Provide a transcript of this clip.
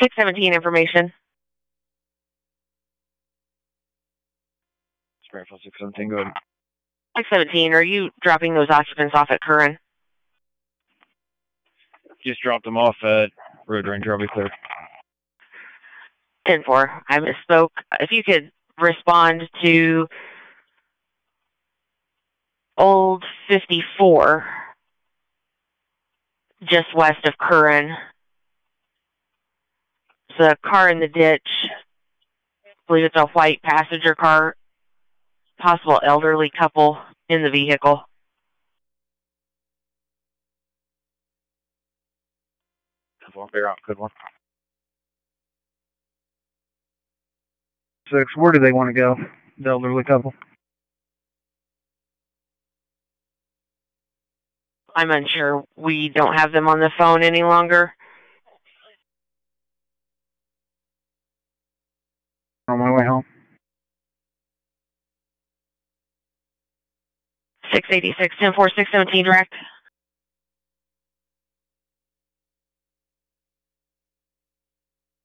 617 information. Springfield 617, go ahead. 617, are you dropping those occupants off at Curran? Just dropped them off at Road Ranger, I'll be clear. 10-4, I misspoke. If you could respond to Old 54, just west of Curran. It's a car in the ditch. I believe it's a white passenger car. Possible elderly couple in the vehicle. Good one. 6, where do they want to go? The elderly couple. I'm unsure. We don't have them on the phone any longer. On my way home. 686, 10-4, 617 direct.